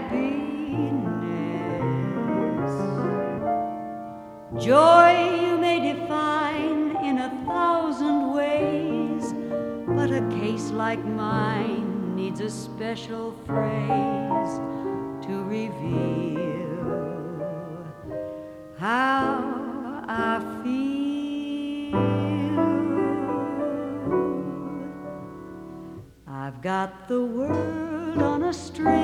happiness. Joy you may define in 1,000 ways, but a case like mine needs a special phrase to reveal how I feel. I've got the world on a string.